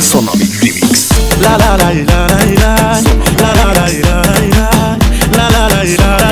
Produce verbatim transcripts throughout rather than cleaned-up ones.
Sonami Remix. La la la la la la la la la la la la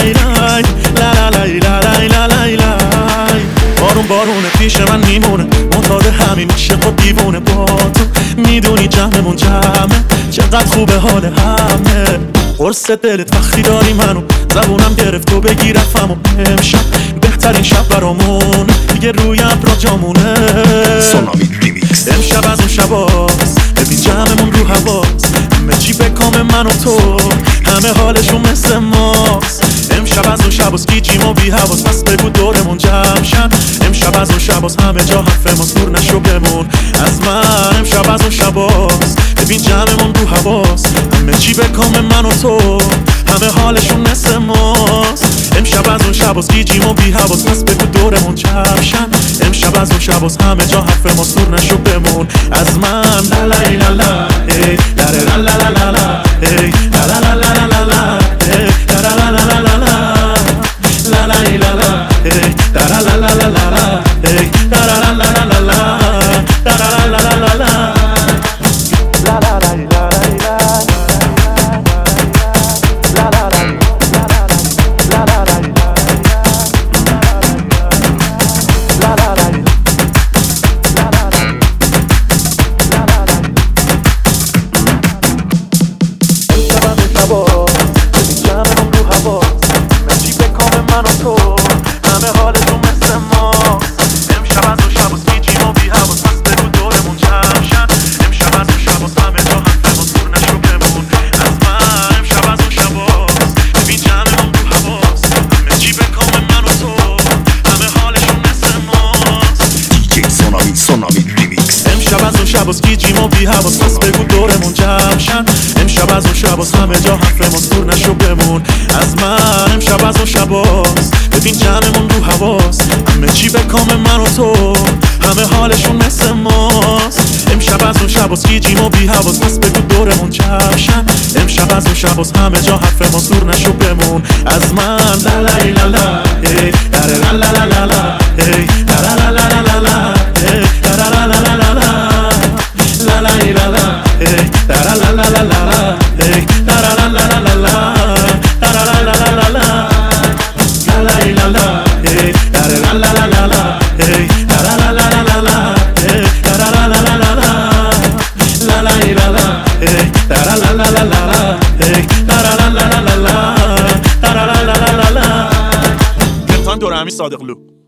la la la. بارون بارونه پیش من میمونه معتاد همین میشه خود دیوونه با تو میدونی جمعمون جمعه چقدر خوبه حال همه قرص دلت وقتی داری منو زبونم گرفت و بگی رفم و امشب بهترین شب برامون دیگه روی ابرا جامونه Sonami Remix. امشب از اون شباست ببین جمعمون رو هواست همه چی به کام من و تو همه حالشون مثل ماست امشب از اون شباست گیجیم و بی حواس پس بگو دورمون جمع شن امشب از اون شباست همه جا حرف ماست دور نشو بمون از من امشب از اون شباست ببین جمعمون رو هواست همه چی به کام من و تو همه حالشون مثل ماست امشب از اون شباست گیجیم و بی حواس پس بگو دورمون جمع شن امشب از اون شباست همه جا حرف ماست دور نشو بمون از من لا لا لا لا ای لا لا لا لا لا لا ای لا لا لا لا لا لا ای لا لا لا لا لا لا لا لا لا لا ای لا لا لا لا لا لا ای لا لا لا لا لا لا لا لا لا لا لا شباز گیجیم و بی حواس پس بگو دورمون جمع شن امشب از اون شباز همه جا حرف ماست دور نشو بمون از من امشب از اون شباز ببین جمعمون رو هواست همه چی به کام من و تو همه حالشون مثل ماست امشب از اون شباز گیجیم و بی حواس پس بگو دورمون جمع شن امشب از اون شباز همه جا حرف ماست دور نشو بمون از من لا لا لا لا ای لا لا لا لا لا ای لا لا لا لا لا لا ای لا لا لا لا لا لا La la la la, hey, la la la la la la, hey, la la la la la la, la la la la la la, la la la la, hey, la la la la la la, hey, la la la la la la, hey, la la la la la la, la la la la, hey, la la la la la la, hey, la la la la la la, la la la la la la. گرتان دورمی صادقلو.